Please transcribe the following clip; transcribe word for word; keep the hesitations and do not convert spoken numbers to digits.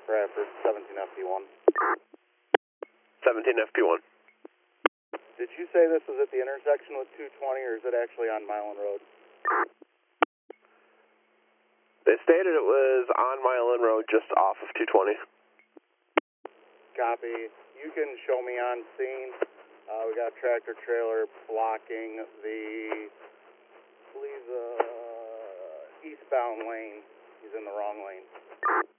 Bradford, seventeen F P one. seventeen F P one. Did you say this was at the intersection with two twenty, or is it actually on Milan Road? They stated it was on Milan Road, just off of two twenty. Copy. You can show me on scene. Uh, we got a tractor trailer blocking the, I believe, the eastbound lane. He's in the wrong lane.